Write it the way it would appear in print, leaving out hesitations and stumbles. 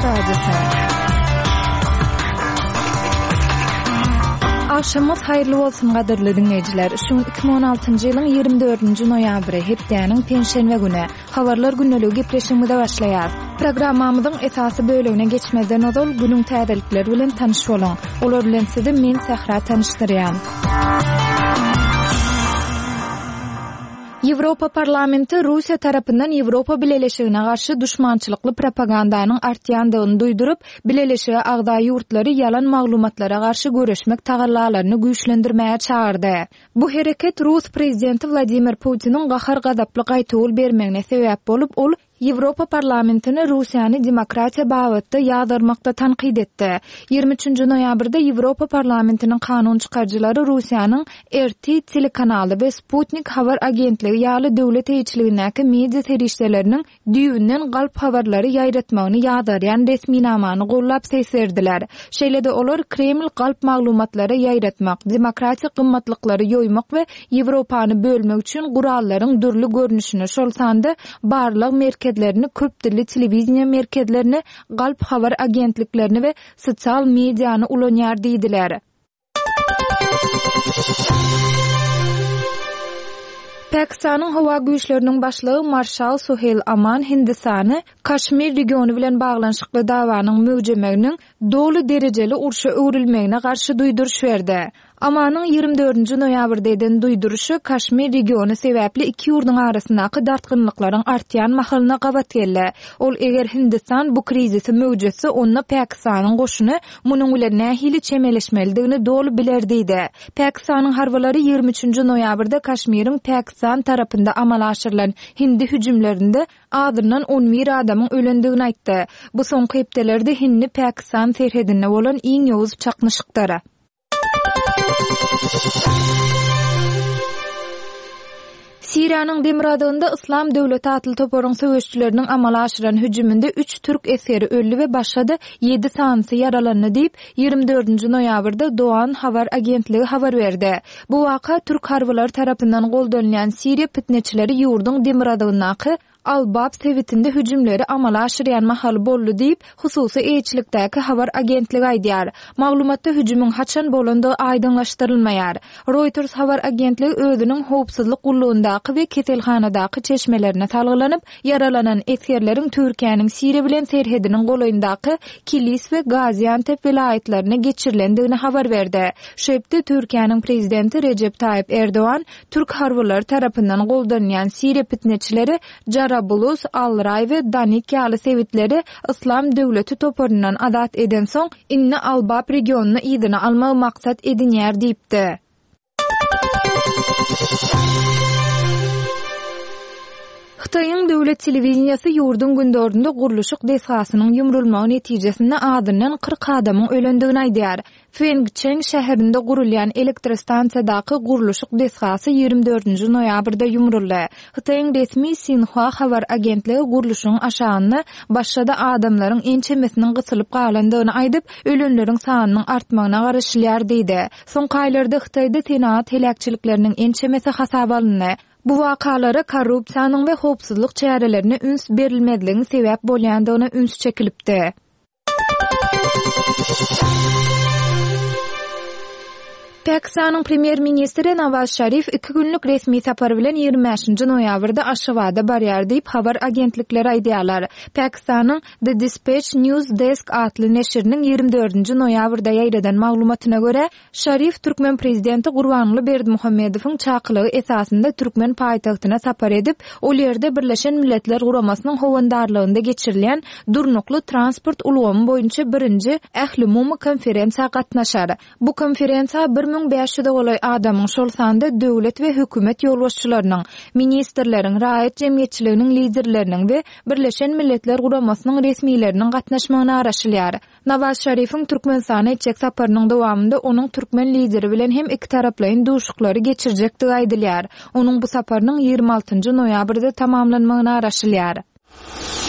Radyosu. Akşamınız hayırlı olsun gaderli dinleyiciler. Şu 2016-njy ýylyň 24-nji noýabry hepdeniň penşenwe güni. Habarlar günneligi gepleşiginde başlaýar. Programmamyzyň esasy bölügine geçmeden ozal günüň täzelikleri bilen tanyş boluň. Olar bilen sizi men Sahra tanışdyrýan. Ýewropa parlamenti Russiýa tarapyndan Ýewropa Birleşigine garşy düşmançylykly propagandanyň artýandygyny duýduryp, Birleşige agda ýurtlary ýalan maglumatlara garşy göreşmek tagallarlaryny güýçlendirmäge çağırdy. Bu hereket Rus prezidenti Vladimir Putiniň gahar gadaply gaýtygul bermegine sebäp bolup, ol Ýewropa parlamentini Russiýany demokratiýa bagatda ýagdyrmakda tanqid etdi. 23-nji noýabrda Ýewropa parlamentiniň kanun çykarjylary Russiýanyň RT telekanaly we Sputnik habar agentligi ýaly döwlet eýçiligindäki media serişleriniň düýünden galp habarlary ýaýratmagyny ýagdyrýan resminamany gollap seýserdiler. Şeýle-de olar Kreml galp maglumatlara ýaýratmak, demokratiýa gymmatlyklary ýoýmak we Ýewropany bölmek üçin gurallaryň dürli görnüşini şol sanda barlyk merkezlerini, köpdilli telewiziýa merkezlerini, galp habar agentliklerini we sosial mediany ulanýar diýdiler. Pakistanyň hawa güýçleriniň başlygy Marshal Sohail Aman Hindistany Kaşmir regiony bilen baglanşykly dawanyň möjemeginiň dolu derejeli urşa öwrilmegine garşy duýduruş berdi. Amanyň 24-nji noýabrda eden duýduruşy Kaşmir regiony sebäpli iki ýurduň arasyndaky dartgynlyklaryň artýan mahalyna gabat geldi. Ol eger Hindistan bu krizisi möwjetse, onda Pakistanyň goşuny munyň bilen nähili çemeleşmelidigini dolu biler diýdi. Pakistanyň harbalary 23-nji noýabrda Kaşmiriň Pakistan tarapynda amala aşyrylan hindi hüjümlerinde adyrnan 11 adamyň ölendigini aýtdy. Bu soňky hepdelerde Hindi Pakistan serhedine bolan iň ýowuz çaknyşyktara. Siriýanyň Demiradagyňda Islam döwleti atly toparyň söwüşçileriniň amala aşyran hüjüminde 3 türk eseri öldü we başga 7 sanyny yaralandy diýip 24-nji noýabrda Doğan habar agentligi habar berdi. Bu waka türk harbalary tarapyndan goldanýan Siriýa pitneçileri ýurduň Demiradagyňdaky Al-Bab sewitinde hüjümleri amala aşyrýan mahal boldy diýip hususy eýçilikdäki habar agentligi aýdýar. Maglumatda hüjümüň haçan bolandygy aýdynlaşdyrylmaýar. Reuters habar agentligi özüniň howpsuzlyk gullugyndaky we keselhanadaky çeşmelerine talgylanyp, yaralanan eskerleriň Türkiýanyň Siriýa bilen serhediniň golaýyndaky Kilis we Gaziantep vilayetlerine geçirilendigini habar berdi. Şeýle Türkiýanyň prezidenti Recep Tayyip Erdoğan türk harbalary tarapyndan goldanýan Siriýa pitneçileri Bulus, Al-Ray we Danik ýaly sewitleri Islam döwleti toparyndan adat eden soň inni Al-Bab regionuny ýygyna almak maksat edinýär diýipdi. Xitoyň döwlet telewiziýasy ýurdun gündöründe guruluşyk desgasynyň ýumrulmagy netijesinde adyrnan 40 adamyň ölendigini aýdýar. Fengcheng şäherinde gurulýan elektrostansiýadaky guruluşyk desgasy 24-nji noýabrda ýumruldy. Xitoyň resmi Xinhua habar agentligi guruluşyň aşagyny başga adamlaryň ençemesiniň gysylyp galandygyny aýdyp, ölenleriň sanynyň artmagyna garaşylýar diýdi. Soňky aýlarda Xitoyda tenaat helakçylikleriniň ençemesi hasap alındy. Bu wakalara korrupsiýanyň we howpsuzlyk çärelerine üns berilmediligini sebäp bolýandygyna üns çekilipdi. Pakistanyň premier ministri Nawaz Sharif 2 günlük resmi sapar bilen 25-nji noýabrda Aşgabatda barýar diýip habar agentlikleri aýdýarlar. Pakistanyň The Dispatch News Desk atly neşriniň 24-nji noýabrda ýaýradan maglumatyna görä, Sharif Türkmen prezidenti Gurbanly Berdimuhammedowyň çakylygy esasında Türkmen paýtagtyna sapar edip, ol ýerde Birleşen Milletler Guramasynyň howandarlygynda geçirilýän durnukly transport ulgamy boýunça 1-nji ähli umumy konferensiýa gatnaşar. Bu konferensiýa 1500 golay adamyň şol sanda döwlet we hökümet ýolbaşçylarynyň, ministrleriň, raýat jemgyýetçiliginiň liderleriniň we Birleşen Milletler Guramasynyň resmiýetleriniň gatnaşmagyna araşylýar. Nawaz Şerifiň Türkmenistana etjek saparynyň dowamında onuň türkmen lideri bilen hem iki taraplaryň duşuklary geçirjekdigi aýdylýar. Onuň bu saparynyň 26-njy noýabrda tamamlanmagyna araşylýar.